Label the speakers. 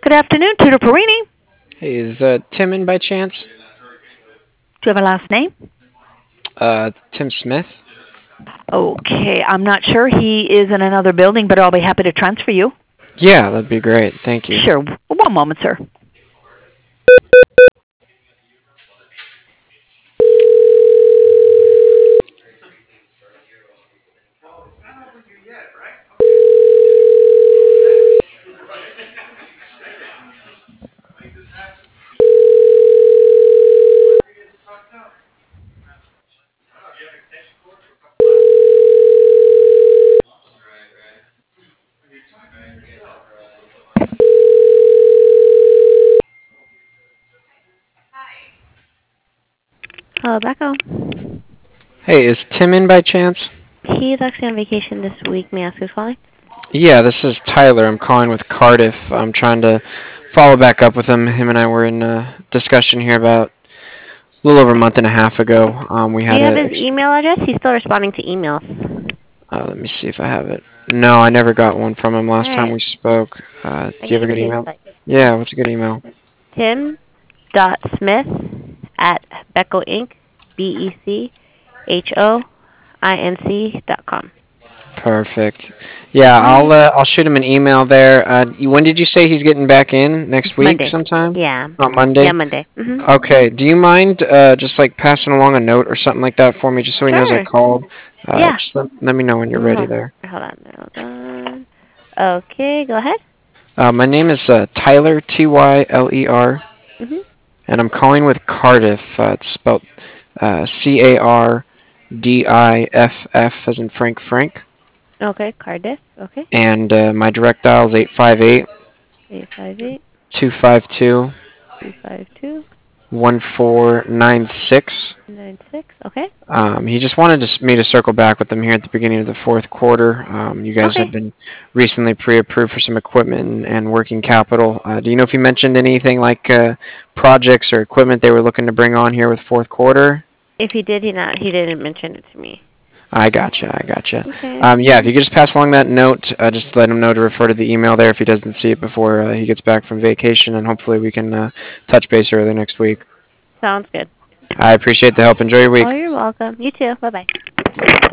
Speaker 1: Good afternoon, Tutor Perini.
Speaker 2: Hey, is Tim in by chance?
Speaker 1: Do you have a last name?
Speaker 2: Tim Smith?
Speaker 1: Okay, I'm not sure. He is in another building, but I'll be happy to transfer you.
Speaker 2: Yeah, that'd be great. Thank you.
Speaker 1: Sure. One moment, sir.
Speaker 3: Hello, Becco.
Speaker 2: Hey, is Tim in by chance?
Speaker 3: He's actually on vacation this week. May I ask who's calling?
Speaker 2: Yeah, this is Tyler. I'm calling with Cardiff. I'm trying to follow back up with him. Him and I were in a discussion here about a little over a month and a half ago. We
Speaker 3: Do
Speaker 2: had
Speaker 3: you have
Speaker 2: a.
Speaker 3: his email address? He's still responding to emails.
Speaker 2: Let me see if I have it. No, I never got one from him last time
Speaker 3: Alright,
Speaker 2: we spoke.
Speaker 3: I
Speaker 2: Do you
Speaker 3: can
Speaker 2: have a
Speaker 3: give
Speaker 2: good
Speaker 3: it to you.
Speaker 2: email? Yeah, what's a good email?
Speaker 3: Tim.smith at Becco Inc. BECHOINC.com.
Speaker 2: Perfect. Yeah,
Speaker 3: Alright.
Speaker 2: I'll shoot him an email there. When did you say he's getting back in? Next week
Speaker 3: Monday.
Speaker 2: sometime?
Speaker 3: Yeah.
Speaker 2: On
Speaker 3: Yeah,
Speaker 2: Monday?
Speaker 3: Monday.
Speaker 2: Okay. Do you mind just like passing along a note or something like that for me, just so he knows I
Speaker 3: Sure.
Speaker 2: called?
Speaker 3: Yeah.
Speaker 2: Just let me know when you're ready there.
Speaker 3: Hold on. Okay, go ahead.
Speaker 2: My name is Tyler Tyler,
Speaker 3: Mhm.
Speaker 2: and I'm calling with Cardiff. It's spelled Cardiff, as in Frank.
Speaker 3: Okay, Cardiff. Okay.
Speaker 2: And my direct dial is 858
Speaker 3: 858
Speaker 2: 252
Speaker 3: 252
Speaker 2: 1496.
Speaker 3: 96. Okay.
Speaker 2: He just wanted me to circle back with him here at the beginning of the fourth quarter. You guys
Speaker 3: Okay.
Speaker 2: had been recently pre-approved for some equipment and working capital. Do you know if he mentioned anything like projects or equipment they were looking to bring on here with fourth quarter?
Speaker 3: If he did, he didn't mention it to me.
Speaker 2: I gotcha.
Speaker 3: Okay.
Speaker 2: Yeah, if you could just pass along that note, just let him know to refer to the email there if he doesn't see it before he gets back from vacation, and hopefully we can touch base early next week.
Speaker 3: Sounds good.
Speaker 2: I appreciate the help. Enjoy your
Speaker 3: Oh,
Speaker 2: week.
Speaker 3: you're welcome. You too. Bye bye.